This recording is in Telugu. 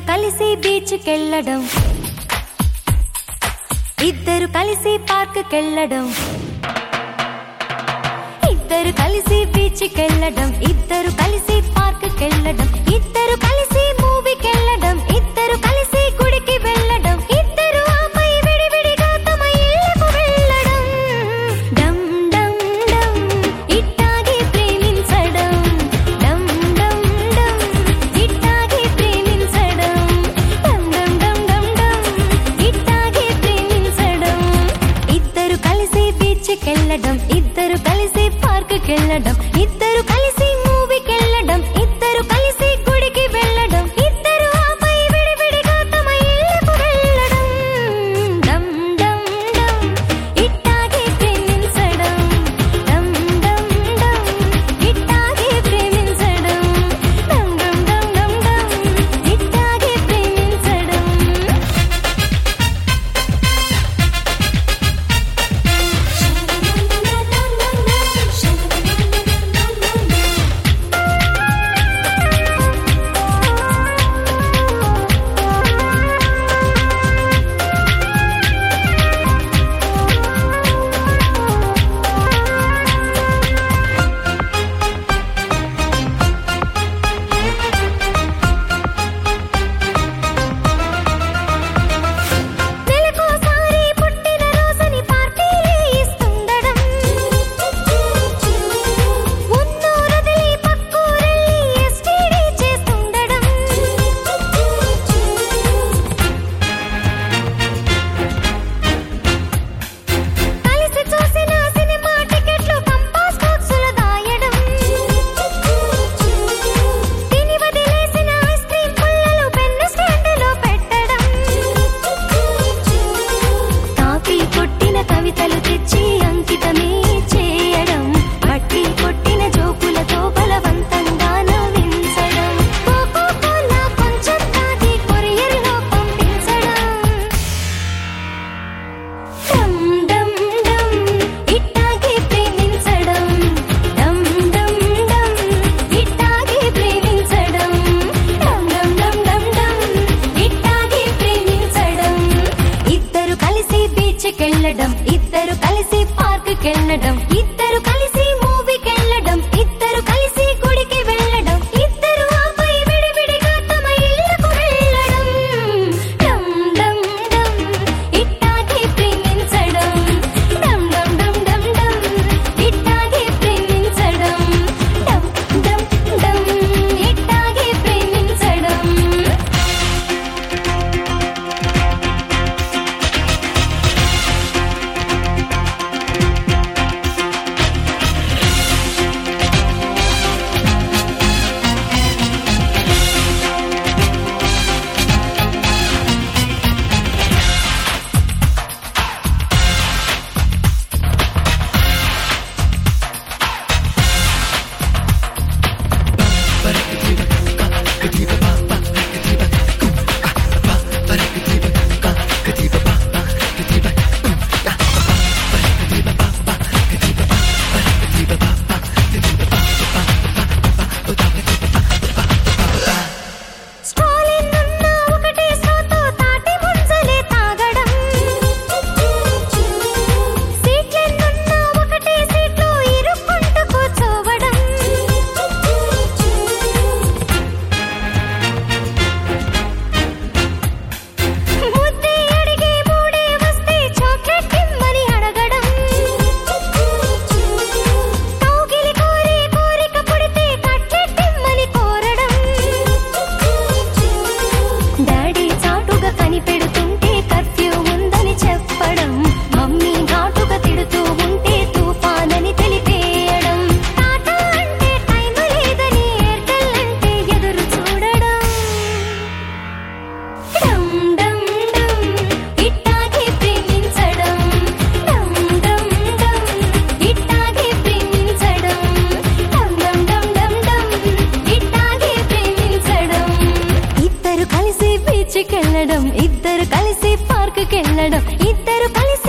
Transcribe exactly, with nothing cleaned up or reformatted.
కలిసి బీచ్ కెళ్ళడం, ఇద్దరు కలిసి పార్క్ కెళ్ళడం, ఇద్దరు కలిసి బీచ్ కెళ్ళడం, ఇద్దరు కలిసి పార్క్ కెళ్ళడం, ఇద్దరు కలిసి మూవీ కెళ్ళడం, ఇద్దరు కలిసి గుడికి వెళ్ళడం, ఇద్దరు ఆపై విడివిడిగా తమ ఇళ్ళకు వెళ్ళడం. డమ్ డమ్ డమ్ ఇట్టాగే ప్రేమించడం, డమ్ డమ్ డమ్ ఇట్టాగే ప్రేమించడం, డమ్ డమ్ డమ్ డమ్ డమ్ ఇట్టాగే ప్రేమించడం. ఇద్దరు కలిసి బీచ్ కెళ్ళడం, ఇద్దరు కలిసి పార్క్ కెళ్ళడం, ఇద్దరు కలిసి మూవీ కెళ్ళడం, ఇద్దరు కలిసి గుడికి వెళ్ళడం, ఇద్దరు ఆపై విడివిడిగా తమ ఇళ్ళకు వెళ్ళడం. డమ్ డమ్ డమ్ ఇట్టాగే ప్రేమించడం, డమ్ డమ్ డమ్ ఇట్టాగే ప్రేమించడం, డమ్ డమ్ డమ్ డమ్ డమ్ ఇట్టాగే ప్రేమించడం. నెలకోసారి పుట్టిన రోజుని పార్టీలే ఇస్తుండడం, ఉన్నూరొదిలి పక్కూరెళ్ళి ఎస్టీడీ చేస్తుండడం, కలిసి చూసిన సినిమా టికెట్లు కంపాస్ బాక్సులు దాయడం, తిని వదిలేసిన ఐస్ క్రీమ్ పుల్లలు పెన్ను స్టాండులో పెట్టడం, కాపీ కొట్టిన కవితలు తెచ్చి అంకితమే చేయడం, బట్టి కొట్టిన జోకులతో బలవంతంగా నవ్వించడం, కోకో కోలా కొంచెం తాగి కొరియర్లో పంపించడం. డమ్ డమ్ డమ్ ఇట్టాగే ప్రేమించడం, డమ్ డమ్ డమ్ ఇట్టాగే ప్రేమించడం, డమ్ డమ్ డమ్ డమ్ డమ్ ఇట్టాగే ప్రేమించడం. ఇద్దరు కలిసి బీచ్ కెళ్ళడం, ఇద్దరు కలిసి పార్క్ కెళ్ళడం, ఇద్దరు కలిసి మూవీ కెళ్ళడం, ఇద్దరు కలిసి గుడికి వెళ్ళడం, ఇద్దరు ఆపై విడివిడిగా తమ ఇళ్ళకు వెళ్ళడం. డమ్ డమ్ డమ్ ఇట్టాగే ప్రేమించడం, డమ్ డమ్ డమ్ డమ్ డమ్ ఇట్టాగే ప్రేమించడం, డమ్ డమ్ డమ్ ఇట్టాగే ప్రేమించడం. స్ట్రాలిన్ ఉన్న ఒకటే స్ట్రాతో తాటి ముంజలే తాగడం, సీట్లెన్నున్న ఒకటే సీట్లో ఇరుక్కుంటూ కూర్చోవడం, ముద్దే అడిగే మూడే వస్తే చాక్లెట్ ఇమ్మని అడగడం, కౌగిలి కోరే కోరిక పుడితే కట్లెట్ ఇమ్మని కోరడం, డాడీ చాటుగా కనిపెడుతుంటే కర్ఫ్యూ ఉందని చెప్పడం, మమ్మీ ఘాటుగా తిడుతూ ఉంటే తుఫానని తెలిపేయడం, టాటా అంటే టైం లేదని ఎయిర్టెల్ అంటే ఎదురు చూడడం. డమ్ డమ్ డమ్ ఇట్టాగే ప్రేమించడం, డమ్ డమ్ డమ్ ఇట్టాగే ప్రేమించడం, డమ్ డమ్ డమ్ డమ్ డమ్ ఇట్టాగే ప్రేమించడం. ఇద్దరు కలిసి బీచ్ కెళ్ళడం, ఇద్దరు కలిసి పార్క్ కెళ్ళడం, ఇద్దరు కలిసి